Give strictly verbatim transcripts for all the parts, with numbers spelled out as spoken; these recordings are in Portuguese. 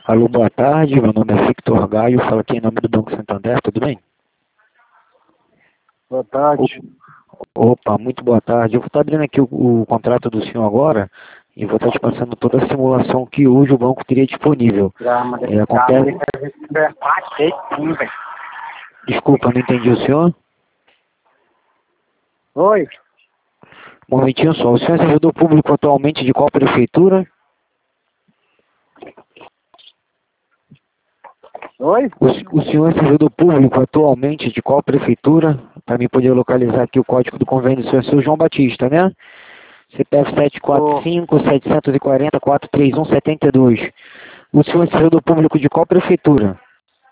Alô, boa tarde. Meu nome é Victor Gaio. Falo aqui em nome do Banco Santander, tudo bem? Boa tarde. Opa, muito boa tarde. Eu vou estar abrindo aqui o, o contrato do senhor agora e vou estar te passando toda a simulação que hoje o banco teria disponível. É, acontece... Desculpa, não entendi o senhor? Oi? Um momentinho só. O senhor é servidor público atualmente de qual prefeitura? Oi? O, o senhor é servidor público atualmente de qual prefeitura? Para mim poder localizar aqui o código do convênio do senhor, é seu João Batista, né? C P F sete quatro cinco, sete quatro zero, quatro três um, sete dois. O senhor é servidor público de qual prefeitura?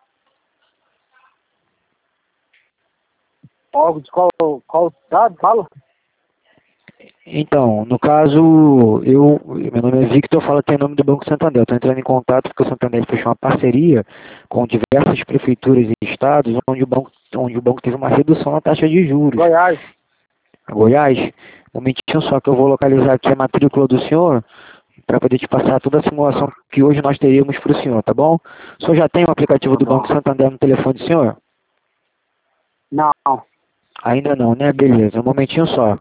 Órgão de qual, qual cidade? Fala? Então, no caso, eu, meu nome é Victor, eu falo aqui em nome do Banco Santander. Estou entrando em contato porque o Santander fechou uma parceria com diversas prefeituras e estados onde o banco, onde o banco teve uma redução na taxa de juros. Goiás. Goiás, um momentinho só que eu vou localizar aqui a matrícula do senhor para poder te passar toda a simulação que hoje nós teríamos para o senhor, tá bom? O senhor já tem o aplicativo Tá do bom. Banco Santander no telefone do senhor? Não. Ainda não, né? Beleza, um momentinho só.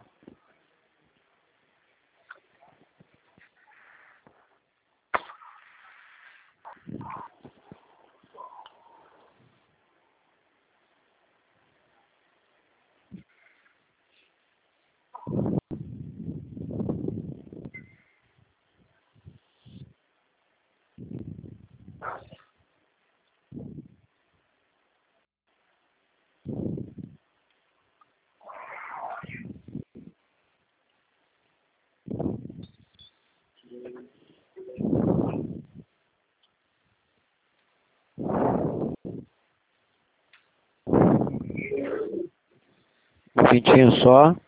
Um momentinho só.